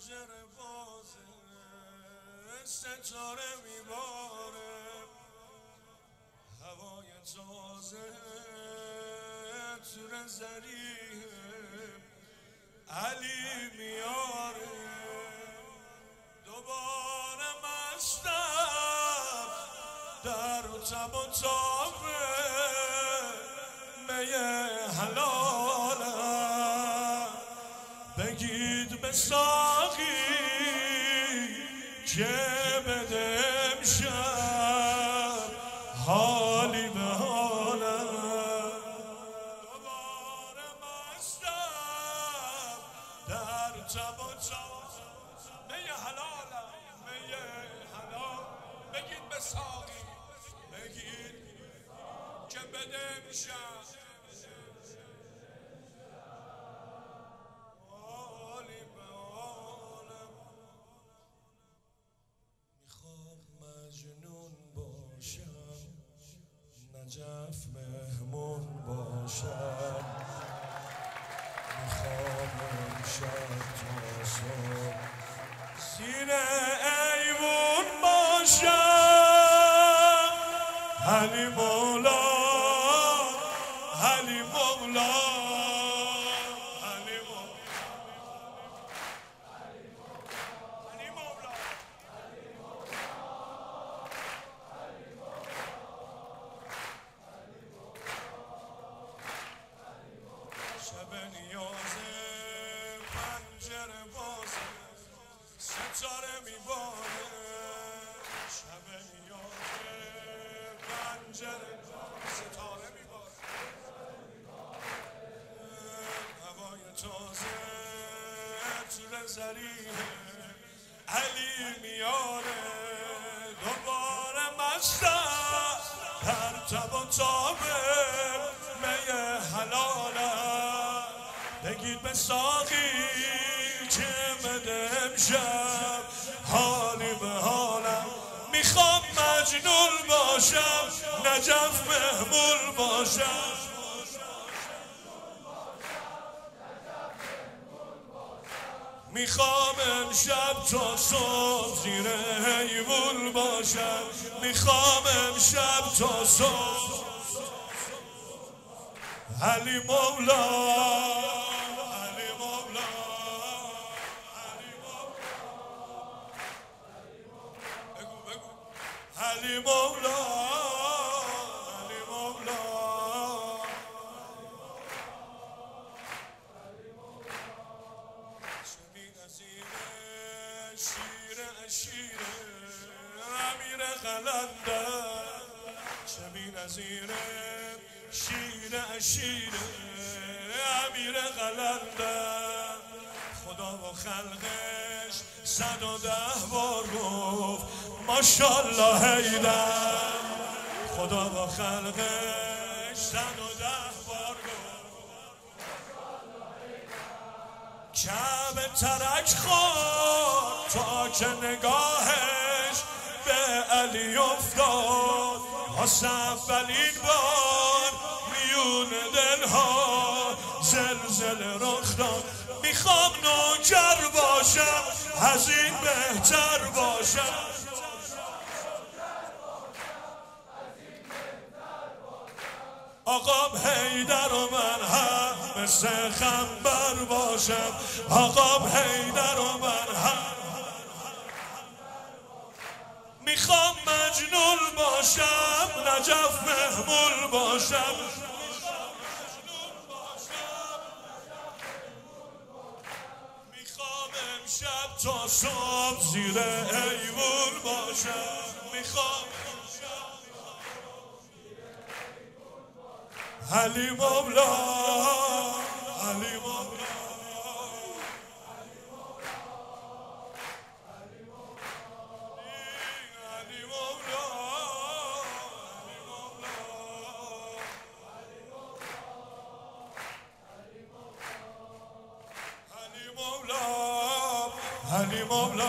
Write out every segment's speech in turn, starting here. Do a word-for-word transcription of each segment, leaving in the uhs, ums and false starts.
پنجره بازه، ستاره میباره، هوای تازه تور زریه، علی میاره دوباره مستم در تب و تابه، میه حلالم بگید به ساقی که بده امشب حالی به حالم، دوباره مستم در تب و تاب، میه حلالم میه حلال، بگید به ساقی بگید که بده امشب حالی به حالم. میخوام مجنون باشم، نجف مهمون باشم، میخوام امشب تا صبح زیر ایوون باشم، علی مولا علی مولا علی مولا علی مولا شب نیازه پنجره بازه، ستاره میباره، شب نیازه پنجره ستاره میباره، هوای تازه تور زریه، علی میاره دوباره مستم در تب و تابه، میه حلالم بگید به ساقی که بده امشب حالی به حالم. میخوام مجنون باشم، نجف مهمون باشم، میخوام امشب تا صبح زیر حیوون باشم، میخوام امشب تا صبح علی مولا علی مولا علی مولا بگو بگو علی مولا علی مولا شبی نظیره شیره شیره امیر قلندر، شبی نظیره شیره شیره امیر قلندر، خدا و خلقش صد و ده بار گفت ماشالله حیدر، خدا و خلقش صد و ده بار گفت کعبه ترک خورد تا که نگاهش به علی افتاد، واسه اولین بار میون دلها زلزله رخ داد. میخوام نوکر باشم از این بهتر باشم، آقام حیدر و من هم مثل خنبر باشم، آقام حیدر و من هم میخوام مجنون باشم، نجف مهمون باشم، میخوام امشب تا صبح زیر ایوون باشم، میخوام علی مولا علی مولا علی مولا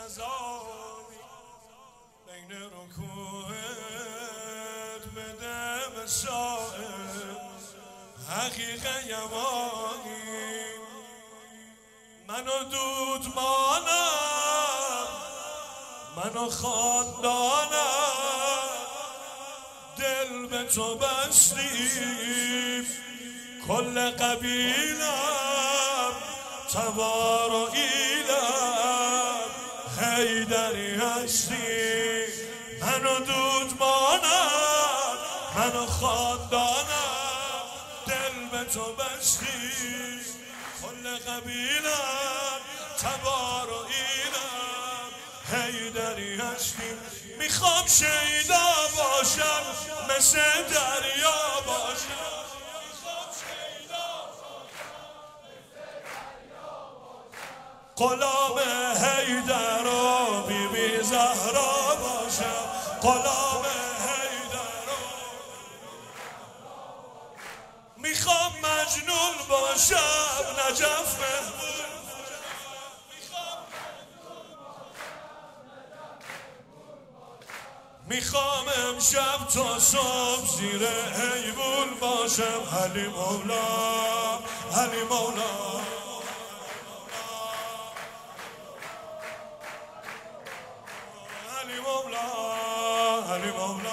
نظامی بین رکوعت بده مسائل حقیقه یمانی منو دود مانم منو خاندانم دل به تو بستیم کل قبیلم تبار و ایلم حیدری هستی منو دود مانم منو خاندانم دل به تو بستی کل قبیلم تبار و ایلم حیدری هستی میخوام شیدا باشم مثل دریا باشم غلام حیدر و بی بی زهرا باشم غلام حیدر و میخوام مجنون باشم نجف میخوام امشب تا صبح زیر حیوان باشم علی مولا علی مولا علی مولا علی مولا